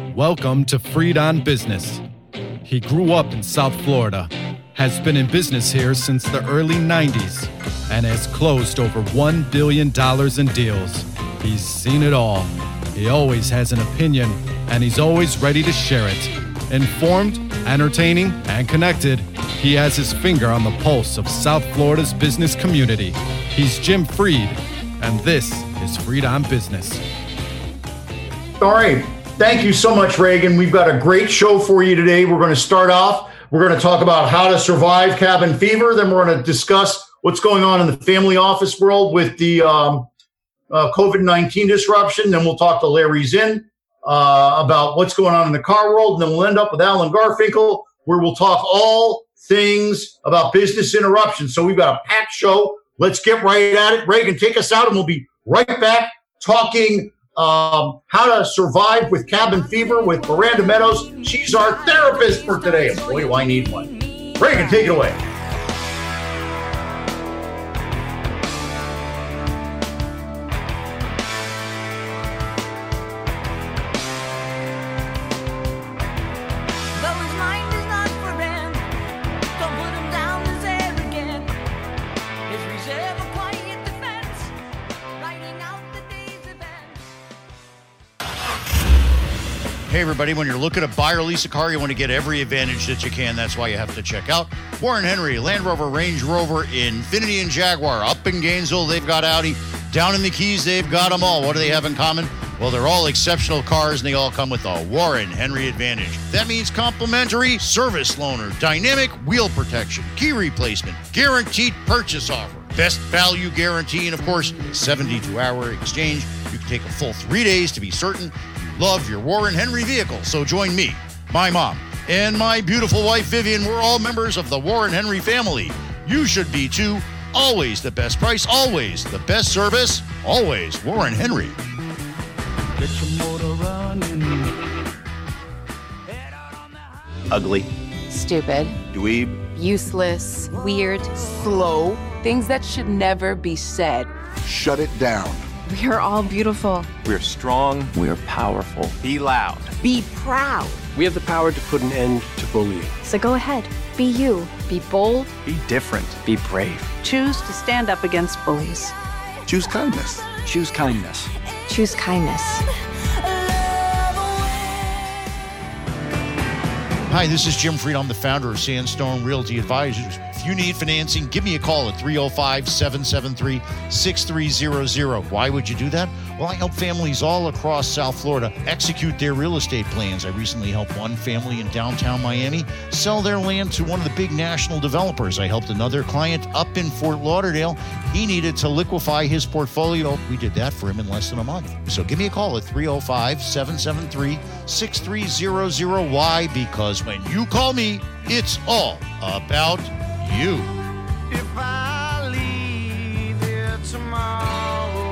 Welcome to Freed on Business. He grew up in South Florida, has been in business here since the early 90s, and has closed over $1 billion in deals. He's seen it all. He always has an opinion, and he's always ready to share it. Informed, entertaining, and connected, he has his finger on the pulse of South Florida's business community. He's Jim Freed, and this is Freed on Business. All right. Thank you so much, Reagan. We've got a great show for you today. We're going to start off. We're going to talk about how to survive cabin fever. Then we're going to discuss what's going on in the family office world with the COVID-19 disruption. Then we'll talk to Larry Zinn about what's going on in the car world. And then we'll end up with Alan Garfinkel, where we'll talk all things about business interruption. So we've got a packed show. Let's get right at it. Reagan, take us out, and we'll be right back talking how to survive with cabin fever with Miranda Meadows. She's our therapist for today. And boy, do I need one. Reagan, take it away. Hey, everybody, when you're looking to buy or lease a car, you want to get every advantage that you can. That's why you have to check out Warren Henry, Land Rover, Range Rover, Infiniti, and Jaguar. Up in Gainesville, they've got Audi. Down in the Keys, they've got them all. What do they have in common? Well, they're all exceptional cars, and they all come with a Warren Henry advantage. That means complimentary service loaner, dynamic wheel protection, key replacement, guaranteed purchase offer, best value guarantee, and, of course, 72-hour exchange. You can take a full 3 days to be certain love your Warren Henry vehicle. So join me, my mom, and my beautiful wife, Vivian. We're all members of the Warren Henry family. You should be too. Always the best price, always the best service, always Warren Henry. Get your motor running. Ugly. Stupid. Dweeb. Useless. Weird. Slow. Things that should never be said. Shut it down. We are all beautiful. We're strong. We're powerful. Be loud. Be proud. We have the power to put an end to bullying. So go ahead. Be you. Be bold. Be different. Be brave. Choose to stand up against bullies. Choose kindness. Choose kindness. Choose kindness. Hi, this is Jim Freed. I'm the founder of Sandstone Realty Advisors. If you need financing, give me a call at 305-773-6300. Why would you do that? Well, I help families all across South Florida execute their real estate plans. I recently helped one family in downtown Miami sell their land to one of the big national developers. I helped another client up in Fort Lauderdale. He needed to liquefy his portfolio. We did that for him in less than a month. So give me a call at 305-773-6300. Why? Because when you call me, it's all about you. If I leave here tomorrow.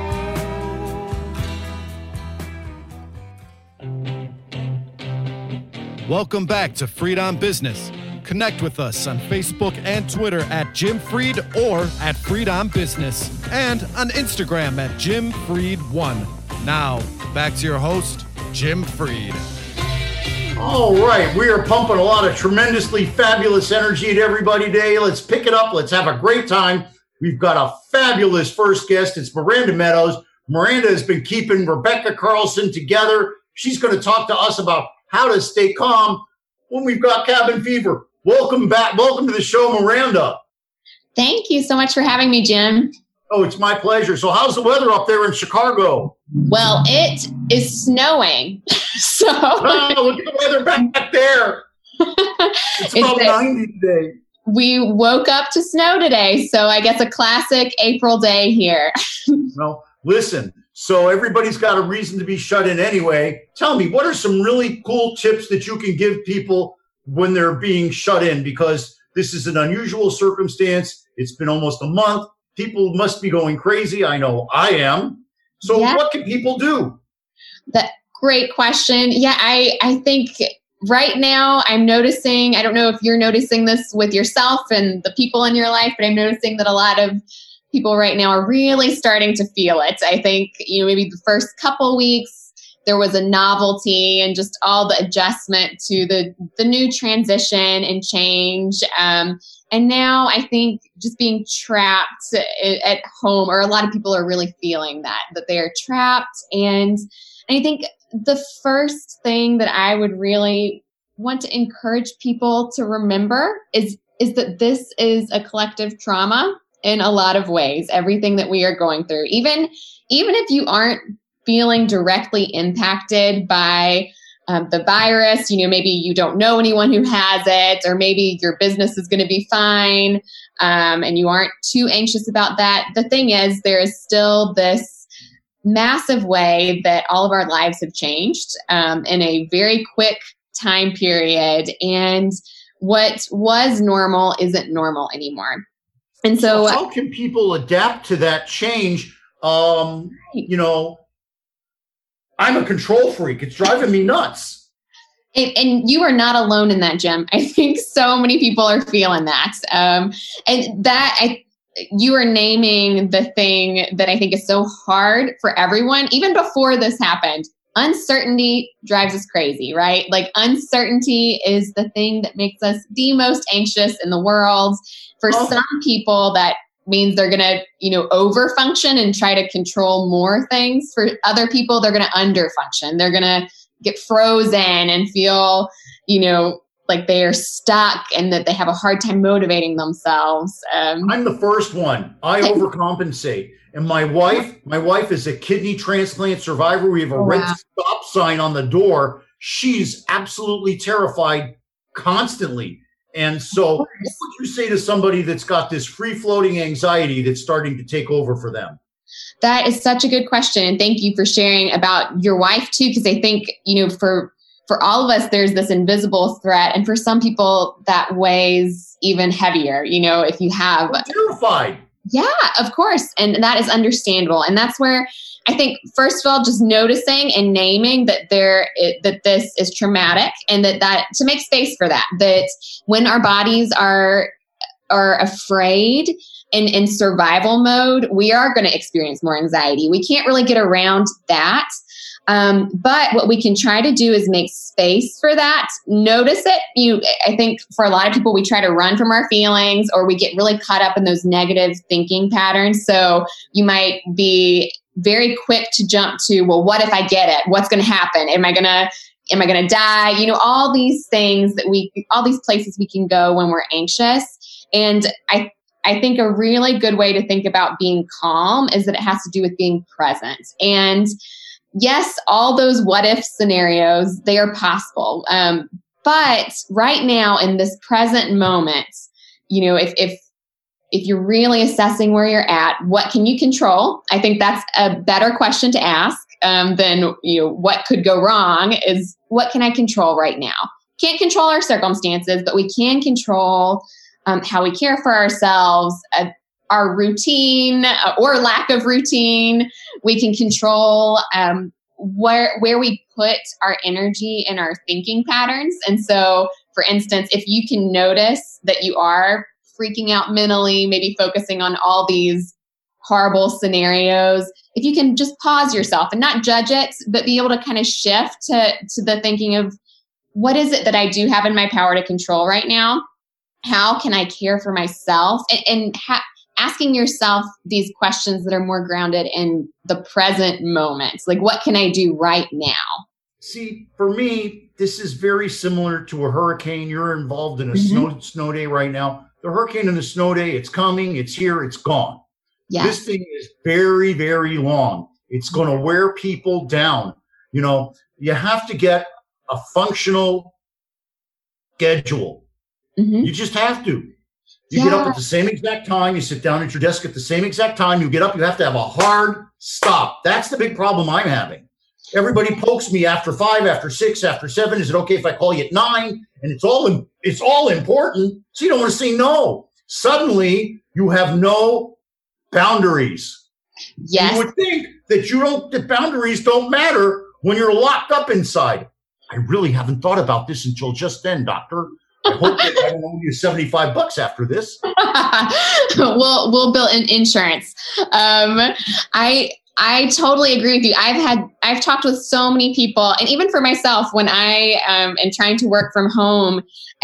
Welcome back to Freed on Business. Connect with us on Facebook and Twitter at Jim Freed or at Freed on Business, and on Instagram at Jim Freed1. Now, back to your host, Jim Freed. All right. We are pumping a lot of tremendously fabulous energy at everybody today. Let's pick it up. Let's have a great time. We've got a fabulous first guest. It's Miranda Meadows. Miranda has been keeping Rebecca Carlson together. She's going to talk to us about how to stay calm when we've got cabin fever. Welcome back. Welcome to the show, Miranda. Thank you so much for having me, Jim. Oh, it's my pleasure. So how's the weather up there in Chicago? Well, it is snowing. So look at the weather back there. It's about 90 today. We woke up to snow today, so I guess a classic April day here. Well, listen, so everybody's got a reason to be shut in anyway. Tell me, what are some really cool tips that you can give people when they're being shut in? Because this is an unusual circumstance. It's been almost a month. People must be going crazy. I know I am. So What can people do? That great question. Yeah, I think right now I'm noticing, I don't know if you're noticing this with yourself and the people in your life, but I'm noticing that a lot of people right now are really starting to feel it. I think, maybe the first couple weeks, there was a novelty and just all the adjustment to the new transition and change. And now I think just being trapped at home, or a lot of people are really feeling that they are trapped. And I think the first thing that I would really want to encourage people to remember is that this is a collective trauma in a lot of ways, everything that we are going through. Even if you aren't feeling directly impacted by the virus, maybe you don't know anyone who has it, or maybe your business is going to be fine, and you aren't too anxious about that. The thing is, there is still this massive way that all of our lives have changed in a very quick time period, and what was normal isn't normal anymore. And so how can people adapt to that change? I'm a control freak. It's driving me nuts. And you are not alone in that, Jim. I think so many people are feeling that. You are naming the thing that I think is so hard for everyone, even before this happened. Uncertainty drives us crazy, right? Like, uncertainty is the thing that makes us the most anxious in the world. For some people, that means they're going to, overfunction and try to control more things. For other people, they're going to underfunction. They're going to get frozen and feel, like they are stuck and that they have a hard time motivating themselves. I'm the first one. I overcompensate. And my wife is a kidney transplant survivor. We have a red stop sign on the door. She's absolutely terrified constantly. And so what would you say to somebody that's got this free-floating anxiety that's starting to take over for them? That is such a good question. And thank you for sharing about your wife too, because I think, for all of us, there's this invisible threat. And for some people that weighs even heavier, if you have... I'm terrified. Yeah, of course. And that is understandable. And that's where I think, first of all, just noticing and naming that that this is traumatic, and that to make space for that when our bodies are afraid and in survival mode, we are going to experience more anxiety. We can't really get around that. But what we can try to do is make space for that. Notice it. I think for a lot of people, we try to run from our feelings, or we get really caught up in those negative thinking patterns. So you might be very quick to jump to, well, what if I get it? What's going to happen? Am I going to die? All these things all these places we can go when we're anxious. And I think a really good way to think about being calm is that it has to do with being present. And yes, all those what if scenarios, they are possible. But right now in this present moment, if you're really assessing where you're at, what can you control? I think that's a better question to ask than, what could go wrong is, what can I control right now? Can't control our circumstances, but we can control how we care for ourselves, our routine or lack of routine. We can control where we put our energy and our thinking patterns. And so, for instance, if you can notice that you are freaking out mentally, maybe focusing on all these horrible scenarios, if you can just pause yourself and not judge it, but be able to kind of shift to the thinking of, what is it that I do have in my power to control right now? How can I care for myself? And asking yourself these questions that are more grounded in the present moment. Like, what can I do right now? See, for me, this is very similar to a hurricane. You're involved in a snow day right now. The hurricane and the snow day, it's coming, it's here, it's gone. Yes. This thing is very, very long. It's going to wear people down. You have to get a functional schedule. You just have to. You get up at the same exact time. You sit down at your desk at the same exact time. You get up. You have to have a hard stop. That's the big problem I'm having. Everybody pokes me after 5, after 6, after 7. Is it okay if I call you at 9? And it's all important. So you don't want to say no. Suddenly you have no boundaries. Yes. You would think that boundaries don't matter when you're locked up inside. I really haven't thought about this until just then, doctor. I hope that I don't owe you $75 after this. We'll bill in insurance. I I totally agree with you. I've talked with so many people, and even for myself, when I am trying to work from home,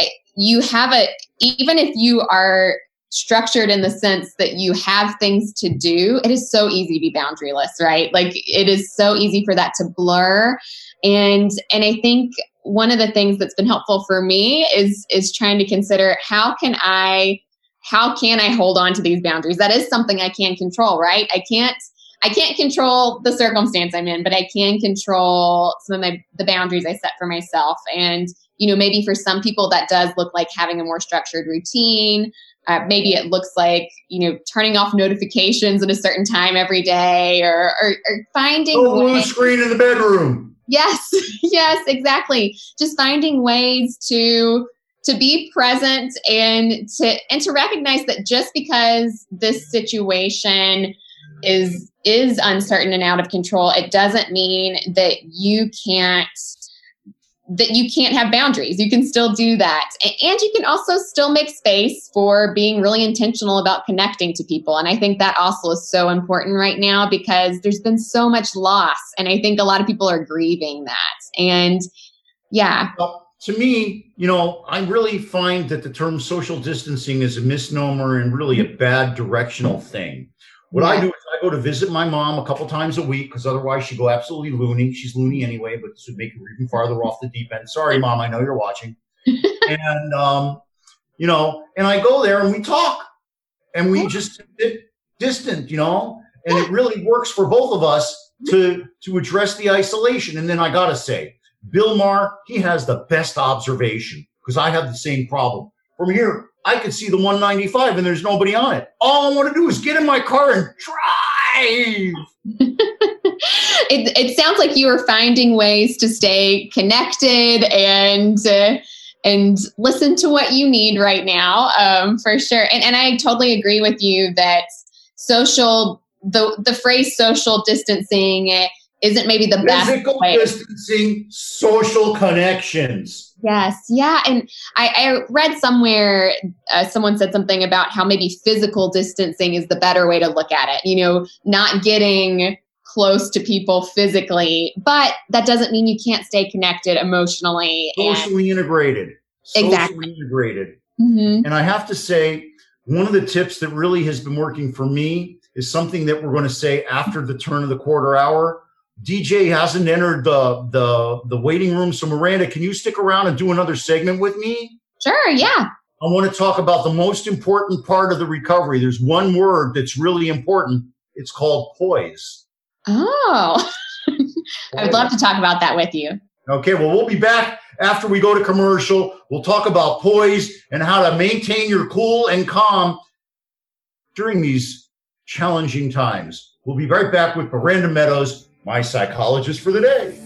even if you are structured in the sense that you have things to do, it is so easy to be boundaryless, right? Like it is so easy for that to blur. And I think one of the things that's been helpful for me is trying to consider how can I hold on to these boundaries? That is something I can control, right? I can't control the circumstance I'm in, but I can control some of the boundaries I set for myself. And, maybe for some people that does look like having a more structured routine. Maybe it looks like, turning off notifications at a certain time every day or finding no blue screen in the bedroom. Yes, exactly. Just finding ways to be present and to recognize that just because this situation is uncertain and out of control, it doesn't mean that you can't have boundaries. You can still do that. And you can also still make space for being really intentional about connecting to people. And I think that also is so important right now because there's been so much loss. And I think a lot of people are grieving that. And yeah. Well, to me, I really find that the term social distancing is a misnomer and really a bad directional thing. What I do is I go to visit my mom a couple times a week because otherwise she'd go absolutely loony. She's loony anyway, but this would make her even farther off the deep end. Sorry, Mom, I know you're watching. And, and I go there and we talk and we just sit distant, and it really works for both of us to address the isolation. And then I got to say, Bill Maher, he has the best observation because I have the same problem. From here, I could see the 195 and there's nobody on it. All I want to do is get in my car and drive. It sounds like you are finding ways to stay connected and listen to what you need right now, for sure. And I totally agree with you that the phrase social distancing isn't maybe the best physical way. Distancing, social connections. Yes. Yeah. And I read somewhere, someone said something about how maybe physical distancing is the better way to look at it, not getting close to people physically, but that doesn't mean you can't stay connected emotionally. Socially integrated. Exactly. Socially integrated. Mm-hmm. And I have to say, one of the tips that really has been working for me is something that we're going to say after the turn of the quarter hour. DJ hasn't entered the waiting room. So Miranda, can you stick around and do another segment with me? Sure, yeah. I want to talk about the most important part of the recovery. There's one word that's really important. It's called poise. Oh, I would love to talk about that with you. Okay, well, we'll be back after we go to commercial. We'll talk about poise and how to maintain your cool and calm during these challenging times. We'll be right back with Miranda Meadows, my psychologist for the day.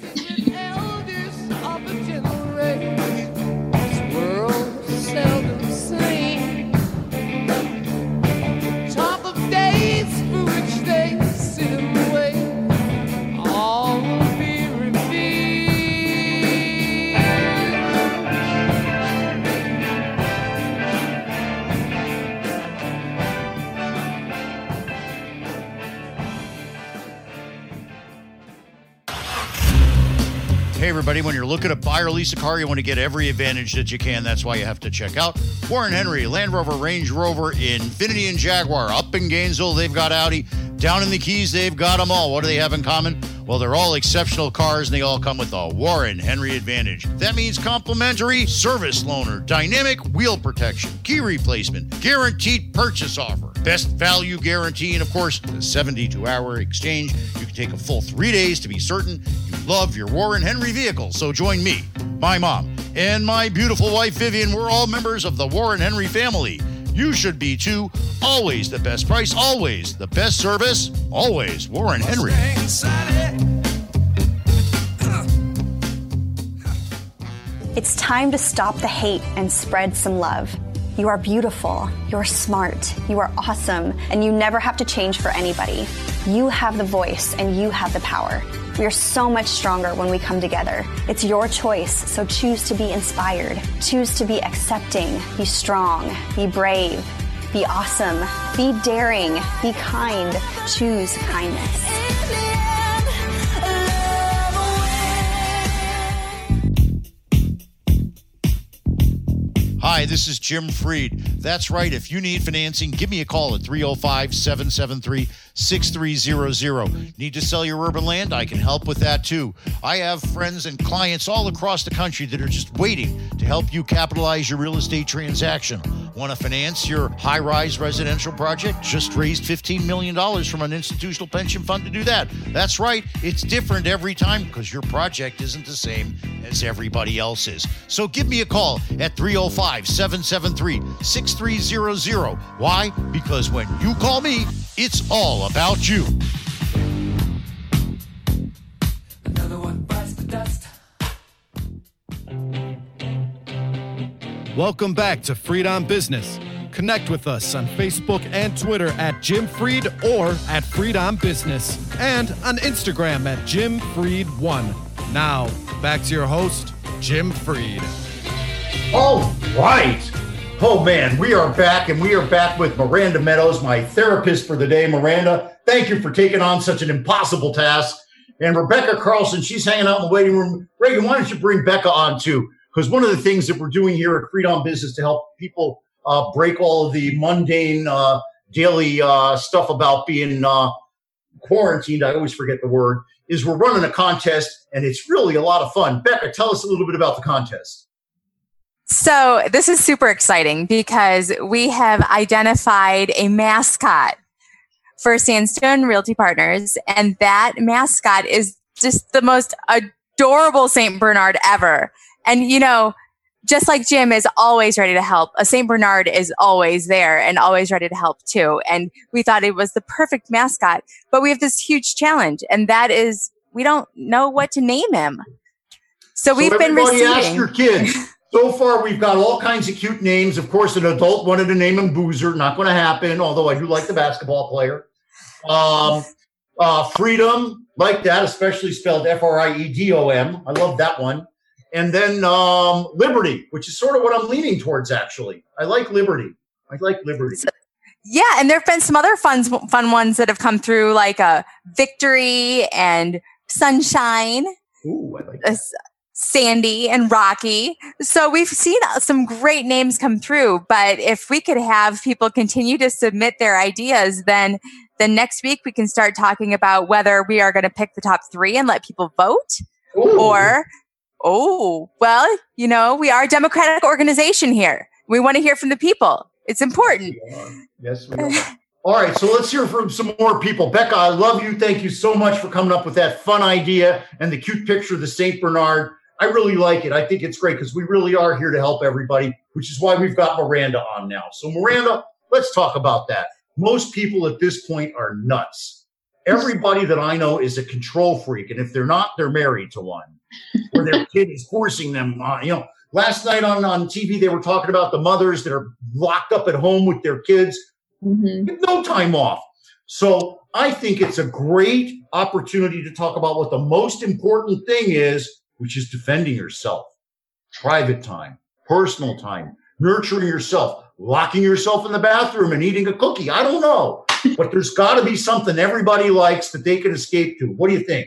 Hey, everybody, when you're looking to buy or lease a car, you want to get every advantage that you can. That's why you have to check out Warren Henry, Land Rover, Range Rover, Infiniti, and Jaguar. Up in Gainesville, they've got Audi. Down in the Keys, they've got them all. What do they have in common? Well, they're all exceptional cars, and they all come with a Warren Henry advantage. That means complimentary service loaner, dynamic wheel protection, key replacement, guaranteed purchase offer, best value guarantee, and, of course, the 72-hour exchange. You can take a full 3 days to be certain you love your Warren Henry vehicle. So join me, my mom, and my beautiful wife, Vivian. We're all members of the Warren Henry family. You should be too. Always the best price, always the best service, always Warren Henry. It's time to stop the hate and spread some love. You are beautiful, you're smart, you are awesome, and you never have to change for anybody. You have the voice and you have the power. We are so much stronger when we come together. It's your choice, so choose to be inspired. Choose to be accepting, be strong, be brave, be awesome, be daring, be kind. Choose kindness. Hi, this is Jim Freed. That's right. If you need financing, give me a call at 305-773-6300. Need to sell your urban land? I can help with that too. I have friends and clients all across the country that are just waiting to help you capitalize your real estate transaction. Want to finance your high-rise residential project? Just raised $15 million from an institutional pension fund to do that. That's right. It's different every time because your project isn't the same as everybody else's. So give me a call at 305-773-6300. Why? Because when you call me, it's all about you. Another one bites the dust. Welcome back to Freed on Business. Connect with us on Facebook and Twitter at Jim Freed or at Freed on Business, and on Instagram at Jim Freed 1. Now, back to your host, Jim Freed. All right. Oh, man, we are back, and we are back with Miranda Meadows, my therapist for the day. Miranda, thank you for taking on such an impossible task. And Rebecca Carlson, she's hanging out in the waiting room. Reagan, why don't you bring Becca on, too? Because one of the things that we're doing here at Freed on Business to help people break all of the mundane daily stuff about being quarantined, I always forget the word, is we're running a contest, and it's really a lot of fun. Becca, tell us a little bit about the contest. So this is super exciting because we have identified a mascot for Sandstone Realty Partners, and that mascot is just the most adorable St. Bernard ever. And, you know, just like Jim is always ready to help, a St. Bernard is always there and always ready to help too. And we thought it was the perfect mascot, but we have this huge challenge, and that is we don't know what to name him. So we've been receiving. Ask your kids. So far, we've got all kinds of cute names. Of course, an adult wanted to name him Boozer. Not going to happen, although I do like the basketball player. Freedom, like that, especially spelled F-R-I-E-D-O-M. I love that one. And then Liberty, which is sort of what I'm leaning towards, actually. I like Liberty. Yeah, and there have been some other fun ones that have come through, like Victory and Sunshine. Ooh, I like that. Sandy and Rocky. So we've seen some great names come through, but if we could have people continue to submit their ideas, then next week we can start talking about whether we are going to pick the top 3 and let people vote. Ooh. Or, well, you know, we are a democratic organization here. We want to hear from the people. It's important. Yes, we are. All right, so let's hear from some more people. Becca, I love you. Thank you so much for coming up with that fun idea and the cute picture of the St. Bernard. I really like it. I think it's great because we really are here to help everybody, which is why we've got Miranda on now. So Miranda, let's talk about that. Most people at this point are nuts. Everybody that I know is a control freak. And if they're not, they're married to one. Or their kid is forcing them on. You know, last night on TV, they were talking about the mothers that are locked up at home with their kids with no time off. So I think it's a great opportunity to talk about what the most important thing is, which is defending yourself, private time, personal time, nurturing yourself, locking yourself in the bathroom and eating a cookie. I don't know, but there's got to be something everybody likes that they can escape to. What do you think?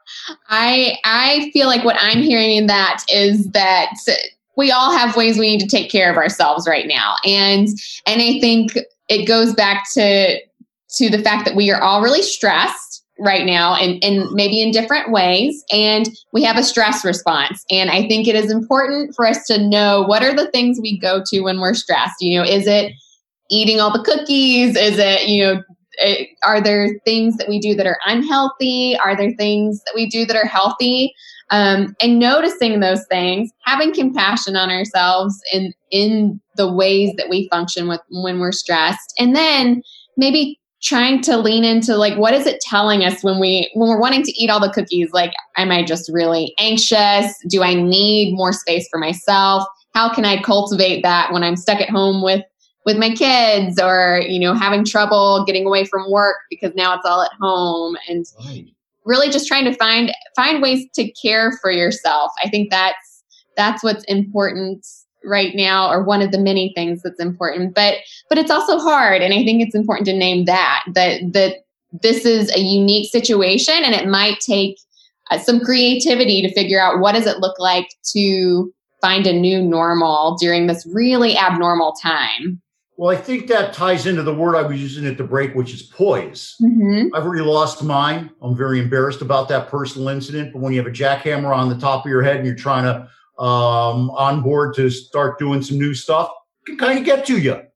I feel like what I'm hearing in that is that we all have ways we need to take care of ourselves right now. And I think it goes back to the fact that we are all really stressed right now and maybe in different ways. And we have a stress response. And I think it is important for us to know what are the things we go to when we're stressed. You know, is it eating all the cookies? Is it, you know, are there things that we do that are unhealthy? Are there things that we do that are healthy? And noticing those things, having compassion on ourselves in the ways that we function with when we're stressed. And then maybe trying to lean into like, what is it telling us when we're wanting to eat all the cookies? Like, am I just really anxious? Do I need more space for myself? How can I cultivate that when I'm stuck at home with my kids, or, you know, having trouble getting away from work because now it's all at home? And really just trying to find ways to care for yourself. I think that's what's important right now, or one of the many things that's important, but it's also hard. And I think it's important to name that this is a unique situation, and it might take some creativity to figure out what does it look like to find a new normal during this really abnormal time. Well, I think that ties into the word I was using at the break, which is poise. I've already lost mine. I'm very embarrassed about that personal incident. But when you have a jackhammer on the top of your head and you're trying to on board to start doing some new stuff, it can kind of get to you.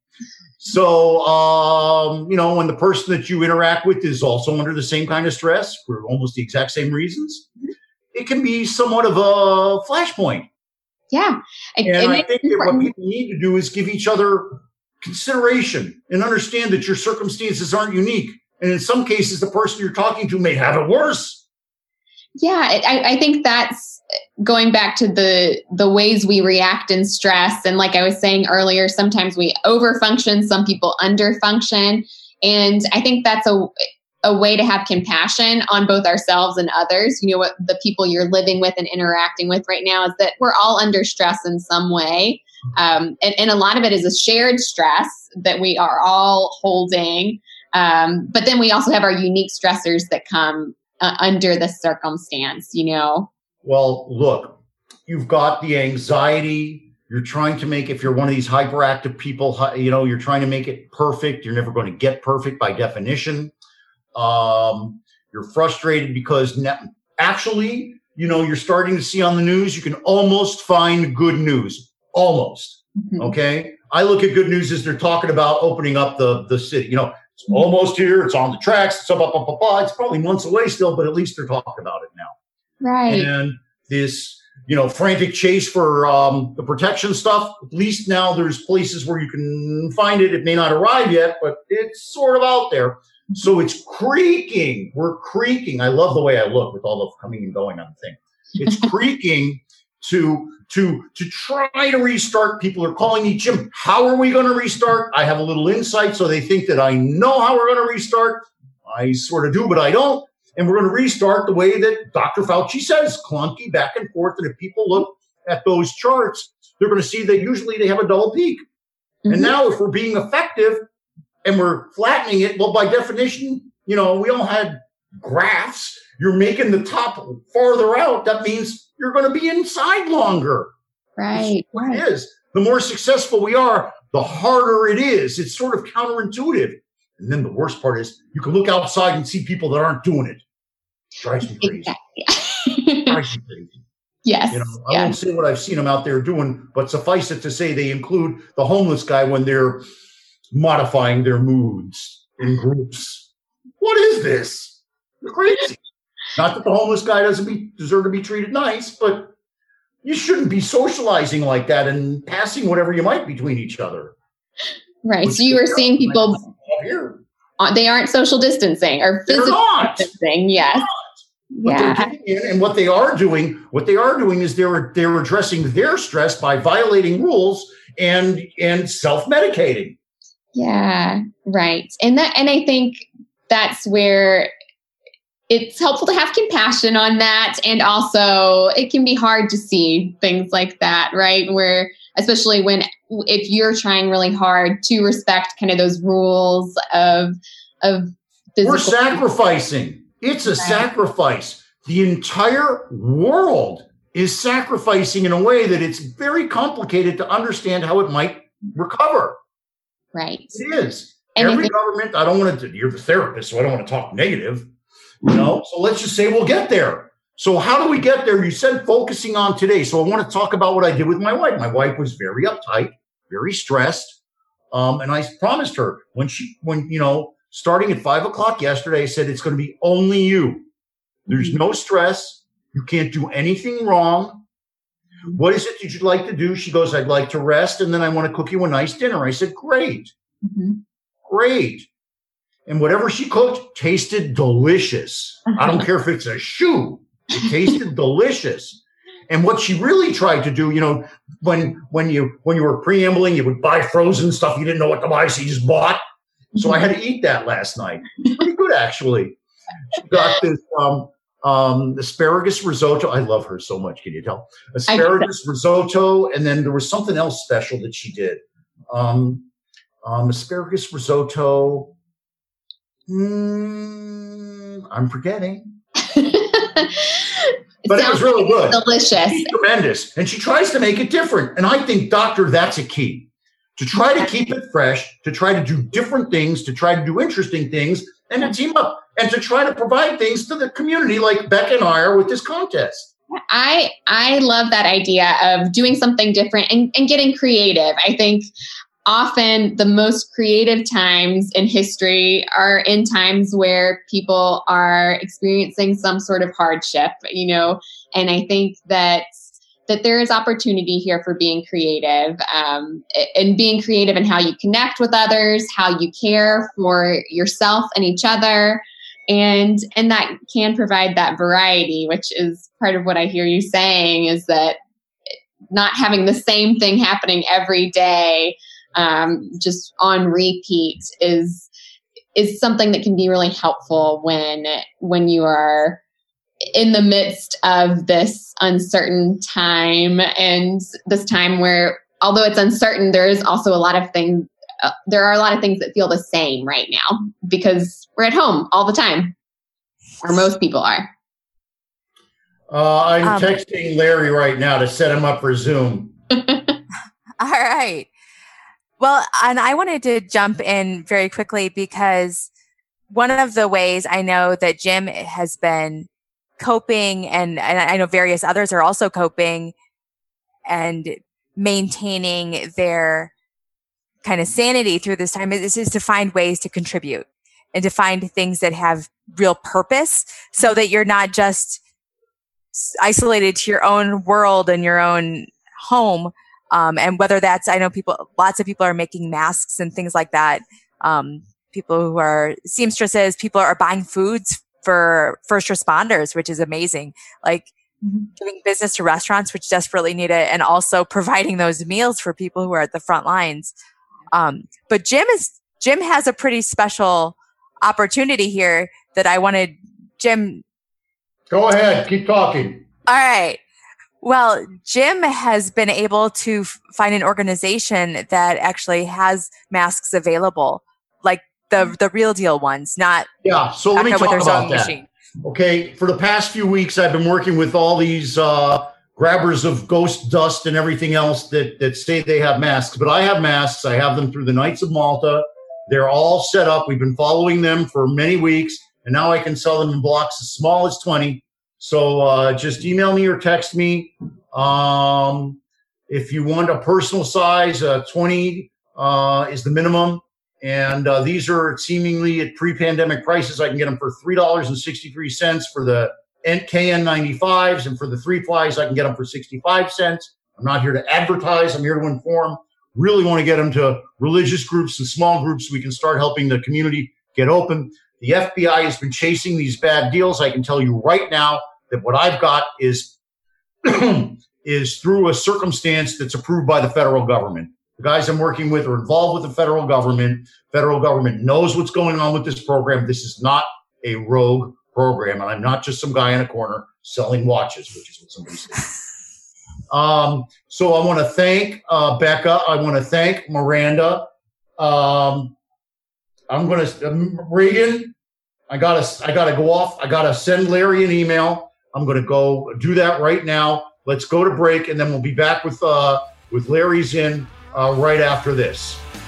So, when the person that you interact with is also under the same kind of stress for almost the exact same reasons, it can be somewhat of a flashpoint. Yeah. And I think that what people need to do is give each other consideration and understand that your circumstances aren't unique. And in some cases, the person you're talking to may have it worse. Yeah, I think that's going back to the ways we react in stress. And like I was saying earlier, sometimes we overfunction, some people underfunction. And I think that's a way to have compassion on both ourselves and others. You know, what the people you're living with and interacting with right now is that we're all under stress in some way. And a lot of it is a shared stress that we are all holding. But then we also have our unique stressors that come under the circumstance, Well, look, you've got the anxiety. You're trying to make, if you're one of these hyperactive people, you're trying to make it perfect. You're never going to get perfect by definition. You're frustrated because actually, you're starting to see on the news, you can almost find good news. Almost. Okay. I look at good news as they're talking about opening up the city. It's almost here. It's on the tracks. It's It's probably months away still, but at least they're talking about it now. Right. And this, frantic chase for the protection stuff. At least now there's places where you can find it. It may not arrive yet, but it's sort of out there. So it's creaking. We're creaking. I love the way I look with all the coming and going on the thing. It's creaking to try to restart. People are calling me, Jim, how are we going to restart? I have a little insight, so they think that I know how we're going to restart. I sort of do, but I don't. And we're going to restart the way that Dr. Fauci says, clunky back and forth. And if people look at those charts, they're going to see that usually they have a double peak. And now if we're being effective and we're flattening it, well, by definition, we all had graphs. You're making the top farther out. That means you're going to be inside longer. Right. It is. The more successful we are, the harder it is. It's sort of counterintuitive. And then the worst part is you can look outside and see people that aren't doing it. Drives me crazy. Exactly. Drives me crazy. Yes. I won't say what I've seen them out there doing, but suffice it to say they include the homeless guy when they're modifying their moods in groups. What is this? You're crazy. Not that the homeless guy doesn't deserve to be treated nice, but you shouldn't be socializing like that and passing whatever you might between each other. Right. So you were seeing people, they aren't social distancing or physical distancing. Yes. But they're getting in, and what they are doing is they're addressing their stress by violating rules and self-medicating. Yeah. Right. And I think that's where it's helpful to have compassion on that. And also it can be hard to see things like that, right? Where, especially if you're trying really hard to respect kind of those rules of physical. We're sacrificing. It's a sacrifice. The entire world is sacrificing in a way that it's very complicated to understand how it might recover. Right. It is. And every government, you're the therapist, so I don't want to talk negative. So let's just say we'll get there. So how do we get there? You said focusing on today. So I want to talk about what I did with my wife. My wife was very uptight, very stressed. And I promised her when starting at 5:00 yesterday, I said, it's going to be only you. There's no stress. You can't do anything wrong. What is it that you'd like to do? She goes, I'd like to rest. And then I want to cook you a nice dinner. I said, great. Great. And whatever she cooked tasted delicious. I don't care if it's a shoe. It tasted delicious. And what she really tried to do, when you were preambling, you would buy frozen stuff you didn't know what to buy, so you just bought. So I had to eat that last night. Pretty good, actually. She got this asparagus risotto. I love her so much. Can you tell? Asparagus risotto, and then there was something else special that she did. Asparagus risotto. I'm forgetting. But it was really good. Delicious. She's tremendous. And she tries to make it different. And I think, doctor, that's a key. To try to keep it fresh, to try to do different things, to try to do interesting things, and to team up, and to try to provide things to the community like Becca and I are with this contest. I love that idea of doing something different and getting creative. I think often the most creative times in history are in times where people are experiencing some sort of hardship, and I think that there is opportunity here for being creative, and being creative in how you connect with others, how you care for yourself and each other. And that can provide that variety, which is part of what I hear you saying, is that not having the same thing happening every day, just on repeat, is something that can be really helpful when you are in the midst of this uncertain time, and this time where, although it's uncertain, there is also a lot of things. There are a lot of things that feel the same right now because we're at home all the time, or most people are. I'm texting Larry right now to set him up for Zoom. All right. Well, and I wanted to jump in very quickly because one of the ways I know that Jim has been coping, and I know various others are also coping and maintaining their kind of sanity through this time, is to find ways to contribute and to find things that have real purpose, so that you're not just isolated to your own world and your own home. And whether that's, I know lots of people are making masks and things like that. People who are seamstresses, people are buying foods for first responders, which is amazing. Like giving business to restaurants, which desperately need it, and also providing those meals for people who are at the front lines. But Jim has a pretty special opportunity here that I wanted Jim. Go ahead. Keep talking. All right. Well, Jim has been able to find an organization that actually has masks available, like the real deal ones, not. Yeah. So let me talk about that. Machine. Okay. For the past few weeks, I've been working with all these, grabbers of ghost dust and everything else that say they have masks, but I have masks. I have them through the Knights of Malta. They're all set up. We've been following them for many weeks, and now I can sell them in blocks as small as 20. So just email me or text me. If you want a personal size, 20 is the minimum. And these are seemingly at pre-pandemic prices. I can get them for $3.63 for the KN95s, and for the 3-plies, I can get them for 65 cents. I'm not here to advertise. I'm here to inform. Really want to get them to religious groups and small groups so we can start helping the community get open. The FBI has been chasing these bad deals. I can tell you right now that what I've got is through a circumstance that's approved by the federal government. The guys I'm working with are involved with the federal government. Federal government knows what's going on with this program. This is not a rogue program, and I'm not just some guy in a corner selling watches, which is what somebody said. So I want to thank Becca. I want to thank Miranda. I'm going to Reagan. I gotta go off. I gotta send Larry an email. I'm going to go do that right now. Let's go to break, and then we'll be back with Larry's in right after this.